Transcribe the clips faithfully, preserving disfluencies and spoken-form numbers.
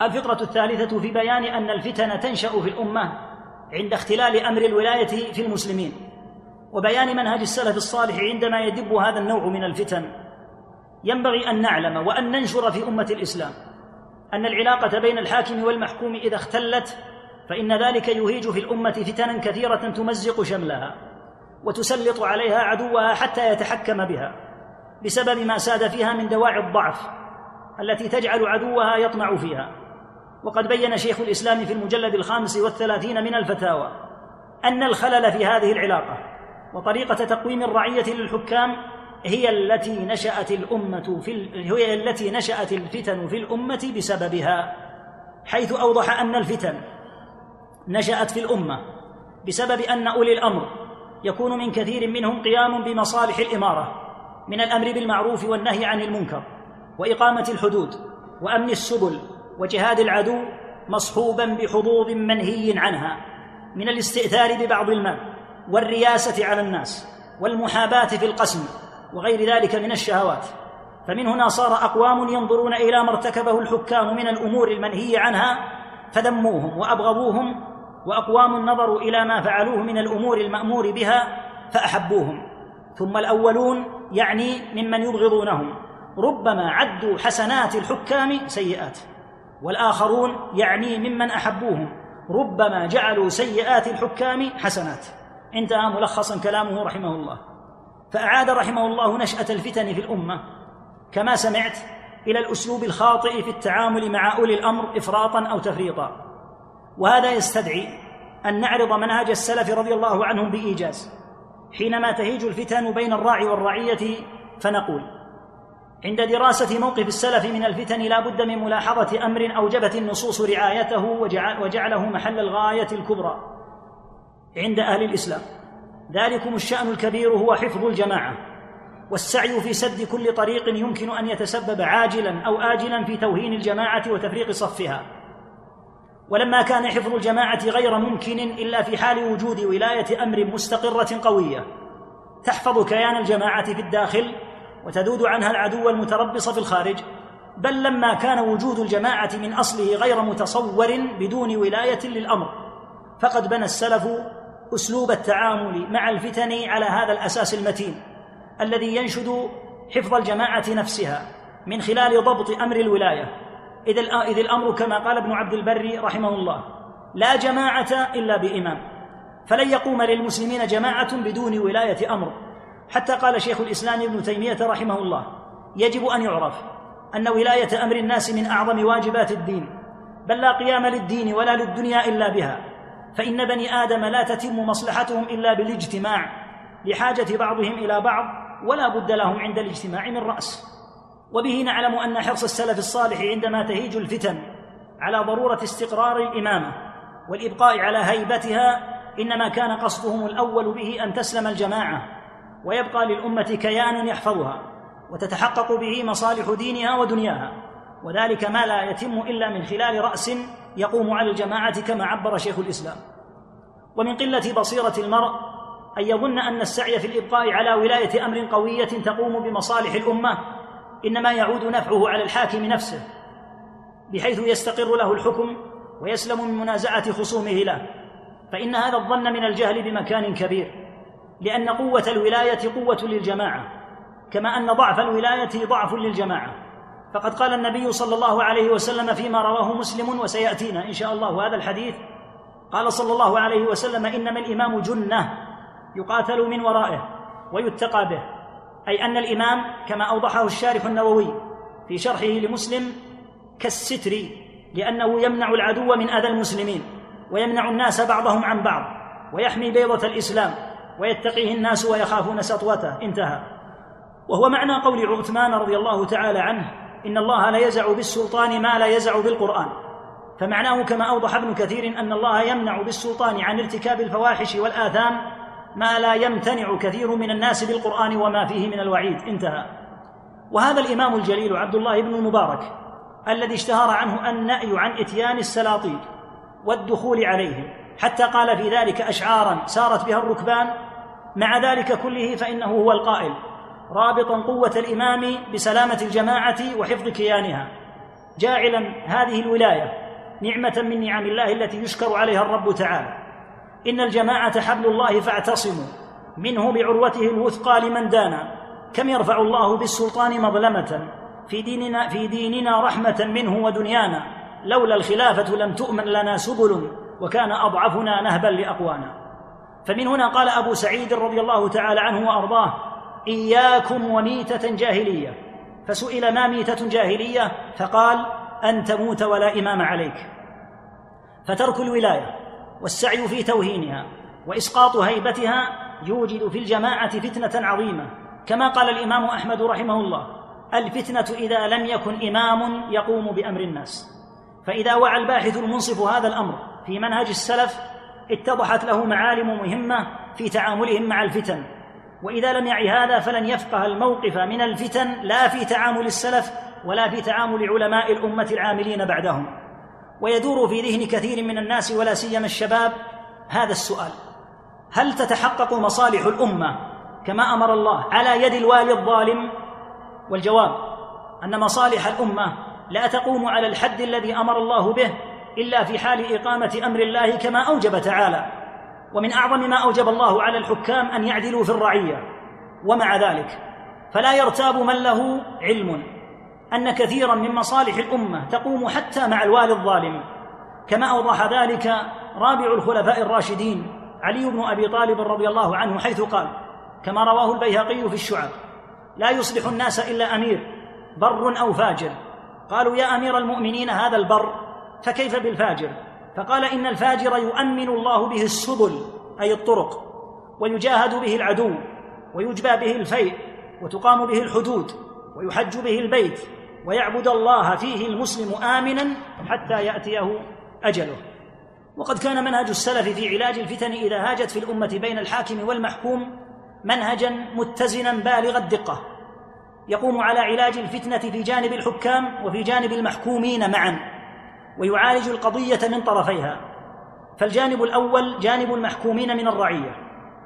الفقرة الثالثة في بيان أن الفتن تنشأ في الأمة عند اختلال أمر الولاية في المسلمين، وبيان منهج السلف الصالح عندما يدب هذا النوع من الفتن. ينبغي أن نعلم وأن ننشر في أمة الإسلام أن العلاقة بين الحاكم والمحكوم إذا اختلت فإن ذلك يهيج في الأمة فتنا كثيرة تمزق شملها وتسلط عليها عدوها حتى يتحكم بها بسبب ما ساد فيها من دواعي الضعف التي تجعل عدوها يطمع فيها. وقد بين شيخ الإسلام في المجلد الخامس والثلاثين من الفتاوى أن الخلل في هذه العلاقة وطريقة تقويم الرعية للحكام هي التي نشأت الأمة في هي التي نشأت الفتن في الأمة بسببها، حيث أوضح أن الفتن نشأت في الأمة بسبب أن أولي الأمر يكون من كثير منهم قيام بمصالح الإمارة من الأمر بالمعروف والنهي عن المنكر وإقامة الحدود وأمن السبل وجهاد العدو، مصحوبا بحظوظ منهي عنها من الاستئثار ببعض المال والرياسة على الناس والمحاباة في القسم وغير ذلك من الشهوات. فمن هنا صار أقوام ينظرون إلى ما ارتكبه الحكام من الأمور المنهي عنها فذموهم وأبغضوهم، وأقوام نظروا إلى ما فعلوه من الأمور المأمور بها فأحبوهم. ثم الأولون يعني ممن يبغضونهم ربما عدوا حسنات الحكام سيئات، والآخرون يعني ممن أحبوهم ربما جعلوا سيئات الحكام حسنات. انتهى ملخصا كلامه رحمه الله. فأعاد رحمه الله نشأة الفتن في الأمة كما سمعت إلى الأسلوب الخاطئ في التعامل مع أولي الأمر إفراطا أو تفريطا، وهذا يستدعي أن نعرض منهج السلف رضي الله عنهم بإيجاز حينما تهيج الفتن بين الراعي والرعية. فنقول عند دراسة موقف السلف من الفتن لا بد من ملاحظة أمر أوجبت النصوص رعايته وجعله محل الغاية الكبرى عند أهل الإسلام. ذلكم الشأن الكبير هو حفظ الجماعة والسعي في سد كل طريق يمكن أن يتسبب عاجلا أو آجلا في توهين الجماعة وتفريق صفها. ولما كان حفظ الجماعة غير ممكن إلا في حال وجود ولاية أمر مستقرة قوية تحفظ كيان الجماعة في الداخل وتذود عنها العدو المتربص في الخارج، بل لما كان وجود الجماعة من أصله غير متصور بدون ولاية للأمر، فقد بنى السلف أسلوب التعامل مع الفتن على هذا الأساس المتين الذي ينشد حفظ الجماعة نفسها من خلال ضبط أمر الولاية، إذ الأمر كما قال ابن عبد البر رحمه الله لا جماعة إلا بإمام، فلن يقوم للمسلمين جماعة بدون ولاية أمر. حتى قال شيخ الإسلام ابن تيمية رحمه الله يجب أن يعرف أن ولاية أمر الناس من أعظم واجبات الدين، بل لا قيام للدين ولا للدنيا إلا بها، فإن بني آدم لا تتم مصلحتهم إلا بالاجتماع لحاجة بعضهم إلى بعض، ولا بد لهم عند الاجتماع من رأس. وبه نعلم أن حرص السلف الصالح عندما تهيج الفتن على ضرورة استقرار الإمامة والإبقاء على هيبتها إنما كان قصدهم الأول به أن تسلم الجماعة ويبقى للأمة كيان يحفظها وتتحقق به مصالح دينها ودنياها، وذلك ما لا يتم إلا من خلال رأس يقوم على الجماعة كما عبر شيخ الإسلام. ومن قلة بصيرة المرء أن يظن أن السعي في الإبقاء على ولاية أمر قوية تقوم بمصالح الأمة إنما يعود نفعه على الحاكم نفسه، بحيث يستقر له الحكم ويسلم من منازعة خصومه له، فإن هذا الظن من الجهل بمكان كبير، لأن قوة الولاية قوة للجماعة كما أن ضعف الولاية ضعف للجماعة. فقد قال النبي صلى الله عليه وسلم فيما رواه مسلم وسيأتينا إن شاء الله هذا الحديث، قال صلى الله عليه وسلم إنما الإمام جنة يقاتل من ورائه ويتقى به، أي أن الإمام كما أوضحه الشارح النووي في شرحه لمسلم كالستر، لأنه يمنع العدو من أذى المسلمين ويمنع الناس بعضهم عن بعض ويحمي بيضة الإسلام ويتقيه الناس ويخافون سطوته. انتهى. وهو معنى قول عثمان رضي الله تعالى عنه إن الله لا يزع بالسلطان ما لا يزع بالقرآن، فمعناه كما أوضح ابن كثير أن الله يمنع بالسلطان عن ارتكاب الفواحش والآثام ما لا يمتنع كثير من الناس بالقرآن وما فيه من الوعيد. انتهى. وهذا الإمام الجليل عبد الله بن المبارك الذي اشتهر عنه النهي عن إتيان السلاطين والدخول عليهم، حتى قال في ذلك أشعارا سارت بها الركبان، مع ذلك كله فإنه هو القائل رابطا قوة الإمام بسلامة الجماعة وحفظ كيانها، جاعلا هذه الولاية نعمة من نعم الله التي يشكر عليها الرب تعالى. إن الجماعة حبل الله فاعتصموا منه بعروته الوثقى لمن دانا، كم يرفع الله بالسلطان مظلمة في ديننا, في ديننا رحمة منه ودنيانا، لولا الخلافة لم تؤمن لنا سبل وكان أضعفنا نهبا لأقوانا. فمن هنا قال أبو سعيد رضي الله تعالى عنه وأرضاه: إياكم وميتة جاهلية. فسئل: ما ميتة جاهلية؟ فقال: أن تموت ولا إمام عليك. فترك الولاية والسعي في توهينها وإسقاط هيبتها يوجد في الجماعة فتنة عظيمة، كما قال الإمام أحمد رحمه الله: الفتنة إذا لم يكن إمام يقوم بأمر الناس. فإذا وعى الباحث المنصف هذا الأمر في منهج السلف اتضحت له معالم مهمة في تعاملهم مع الفتن، وإذا لم يعي هذا فلن يفقه الموقف من الفتن لا في تعامل السلف ولا في تعامل علماء الأمة العاملين بعدهم. ويدور في ذهن كثير من الناس ولا سيما الشباب هذا السؤال: هل تتحقق مصالح الأمة كما أمر الله على يد الوالي الظالم؟ والجواب أن مصالح الأمة لا تقوم على الحد الذي أمر الله به إلا في حال إقامة أمر الله كما أوجب تعالى. ومن أعظم ما أوجب الله على الحكام أن يعدلوا في الرعية. ومع ذلك فلا يرتاب من له علم أن كثيرا من مصالح الأمة تقوم حتى مع الوالي الظالم، كما أوضح ذلك رابع الخلفاء الراشدين علي بن أبي طالب رضي الله عنه، حيث قال كما رواه البيهقي في الشعب: لا يصلح الناس إلا أمير بر أو فاجر. قالوا: يا أمير المؤمنين هذا البر، فكيف بالفاجر؟ فقال: إن الفاجر يؤمن الله به السبل أي الطرق، ويجاهد به العدو، ويجبى به الفيء، وتقام به الحدود، ويحج به البيت، ويعبد الله فيه المسلم آمنا حتى يأتيه أجله. وقد كان منهج السلف في علاج الفتن إذا هاجت في الأمة بين الحاكم والمحكوم منهجا متزنا بالغ الدقة، يقوم على علاج الفتنة في جانب الحكام وفي جانب المحكومين معا، ويعالج القضية من طرفيها. فالجانب الأول جانب المحكومين من الرعية.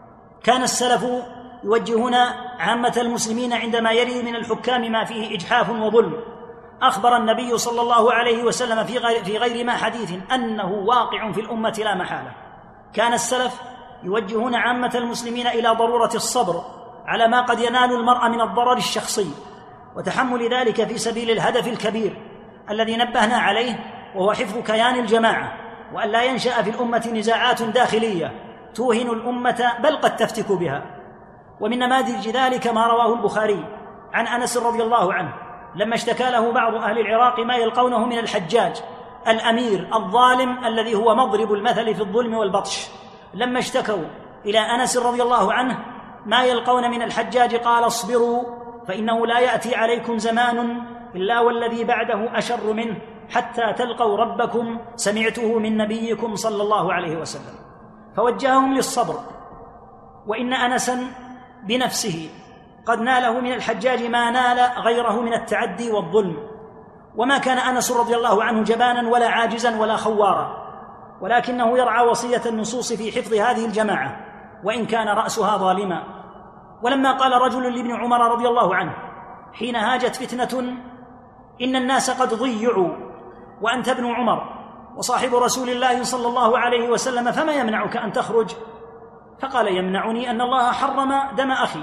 كان السلف يوجهون عامة المسلمين عندما يرد من الحكام ما فيه إجحاف وظلم. أخبر النبي صلى الله عليه وسلم في غير, في غير ما حديث أنه واقع في الأمة لا محالة. كان السلف يوجهون عامة المسلمين إلى ضرورة الصبر على ما قد ينال المرء من الضرر الشخصي، وتحمل ذلك في سبيل الهدف الكبير الذي نبهنا عليه، وهو حفظ كيان الجماعة، وأن لا ينشأ في الأمة نزاعات داخلية توهن الأمة بل قد تفتك بها. ومن نماذج ذلك ما رواه البخاري عن أنس رضي الله عنه لما اشتكى له بعض أهل العراق ما يلقونه من الحجاج الأمير الظالم الذي هو مضرب المثل في الظلم والبطش. لما اشتكوا إلى أنس رضي الله عنه ما يلقون من الحجاج قال: اصبروا فإنه لا يأتي عليكم زمان إلا والذي بعده أشر منه حتى تلقوا ربكم سمعته من نبيكم صلى الله عليه وسلم. فوجههم للصبر. وإن أنسا بنفسه قد ناله من الحجاج ما نال غيره من التعدي والظلم، وما كان أنس رضي الله عنه جبانا ولا عاجزا ولا خوارا، ولكنه يرعى وصية النصوص في حفظ هذه الجماعة وإن كان رأسها ظالما. ولما قال رجل لابن عمر رضي الله عنه حين هاجت فتنة: إن الناس قد ضيعوا وأنت ابن عمر وصاحب رسول الله صلى الله عليه وسلم، فما يمنعك أن تخرج؟ فقال: يمنعني أن الله حرم دم أخي.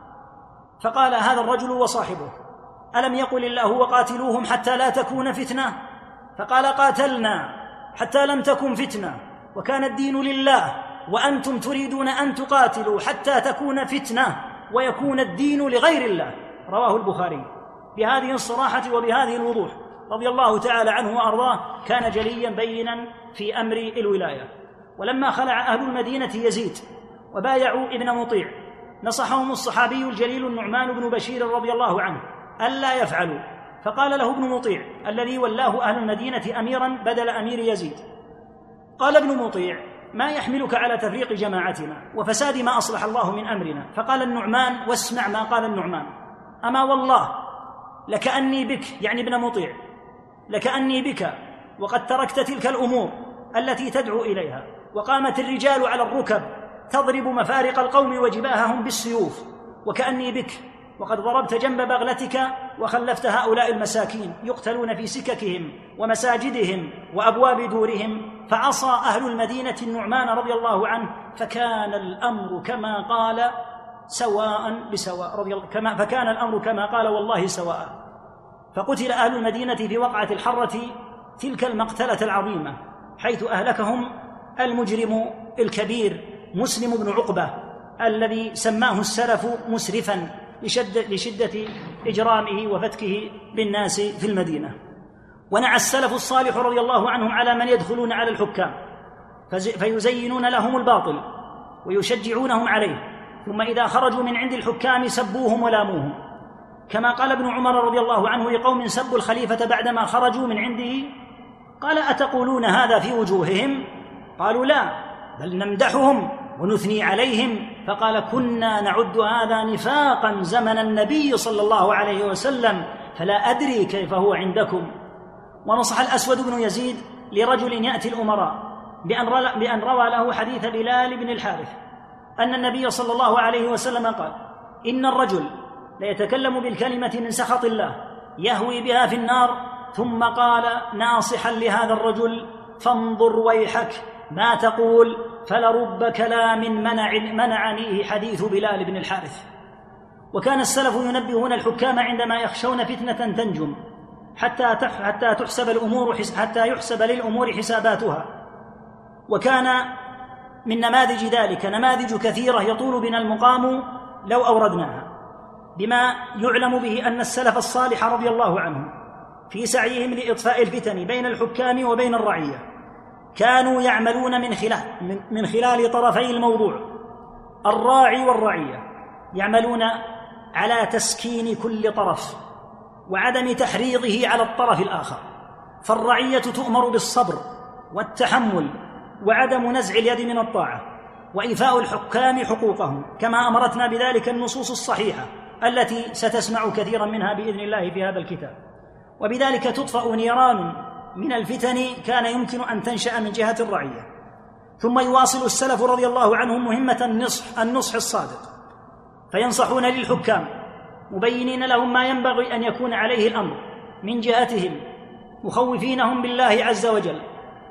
فقال هذا الرجل وصاحبه: ألم يقل الله وقاتلوهم حتى لا تكون فتنة؟ فقال: قاتلنا حتى لم تكن فتنة وكان الدين لله، وأنتم تريدون أن تقاتلوا حتى تكون فتنة ويكون الدين لغير الله. رواه البخاري بهذه الصراحة وبهذه الوضوح رضي الله تعالى عنه وأرضاه. كان جليا بينا في أمر الولاية. ولما خلع أهل المدينة يزيد وبايعوا ابن مطيع نصحهم الصحابي الجليل النعمان بن بشير رضي الله عنه ألا يفعلوا، فقال له ابن مطيع الذي ولاه أهل المدينة أميرا بدل أمير يزيد: قال ابن مطيع: ما يحملك على تفريق جماعتنا وفساد ما أصلح الله من أمرنا؟ فقال النعمان، واسمع ما قال النعمان: أما والله لكأني بك، يعني ابن مطيع، لكأني بك وقد تركت تلك الأمور التي تدعو إليها، وقامت الرجال على الركب تضرب مفارق القوم وجباههم بالسيوف، وكأني بك وقد ضربت جنب بغلتك وخلفت هؤلاء المساكين يقتلون في سككهم ومساجدهم وأبواب دورهم. فعصى أهل المدينة النعمان رضي الله عنه، فكان الأمر كما قال سواء بسواء رضي الله كما فكان الأمر كما قال والله سواء. فقتل أهل المدينة في وقعة الحرة تلك المقتلة العظيمة، حيث أهلكهم المجرم الكبير مسلم بن عقبة الذي سماه السلف مسرفا لشدة إجرامه وفتكه بالناس في المدينة. ونعى السلف الصالح رضي الله عنهم على من يدخلون على الحكام فيزينون لهم الباطل ويشجعونهم عليه، ثم إذا خرجوا من عند الحكام سبوهم ولاموهم، كما قال ابن عمر رضي الله عنه لقوم سبوا الخليفة بعدما خرجوا من عنده، قال: أتقولون هذا في وجوههم؟ قالوا: لا، بل نمدحهم ونثني عليهم. فقال: كنا نعد هذا نفاقا زمن النبي صلى الله عليه وسلم، فلا أدري كيف هو عندكم. ونصح الأسود بن يزيد لرجل يأتي الأمراء بأن روى له حديث بلال بن الحارث أن النبي صلى الله عليه وسلم قال: إن الرجل ليتكلم بالكلمة من سخط الله يهوي بها في النار، ثم قال ناصحا لهذا الرجل: فانظر ويحك ما تقول، فلرب كلام منع منعنيه حديث بلال بن الحارث. وكان السلف ينبهون الحكام عندما يخشون فتنة تنجم حتى حتى تحسب الأمور حتى يحسب للأمور حساباتها. وكان من نماذج ذلك نماذج كثيرة يطول بنا المقام لو أوردناها، بما يعلم به أن السلف الصالح رضي الله عنهم في سعيهم لإطفاء الفتن بين الحكام وبين الرعية كانوا يعملون من خلال من خلال طرفي الموضوع، الراعي والرعية، يعملون على تسكين كل طرف وعدم تحريضه على الطرف الآخر. فالرعية تؤمر بالصبر والتحمل وعدم نزع اليد من الطاعة وإيفاء الحكام حقوقهم، كما أمرتنا بذلك النصوص الصحيحة التي ستسمع كثيرا منها بإذن الله في هذا الكتاب. وبذلك تطفأ نيران من الفتن كان يمكن أن تنشأ من جهة الرعية. ثم يواصل السلف رضي الله عنهم مهمة النصح, النصح الصادق، فينصحون للحكام مبينين لهم ما ينبغي أن يكون عليه الأمر من جهتهم، مخوفينهم بالله عز وجل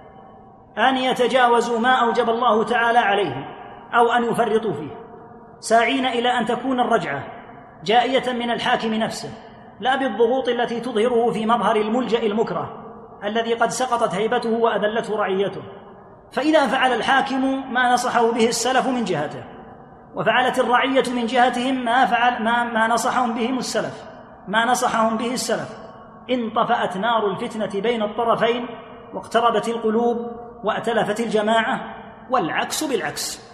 أن يتجاوزوا ما أوجب الله تعالى عليهم أو أن يفرطوا فيه، ساعين إلى أن تكون الرجعة جائية من الحاكم نفسه، لا بالضغوط التي تظهره في مظهر الملجأ المكره الذي قد سقطت هيبته وأذلته رعيته. فإذا فعل الحاكم ما نصحه به السلف من جهته، وفعلت الرعية من جهتهم ما فعل ما, ما نصحهم به السلف ما نصحهم به السلف انطفأت نار الفتنة بين الطرفين، واقتربت القلوب وأتلفت الجماعة، والعكس بالعكس.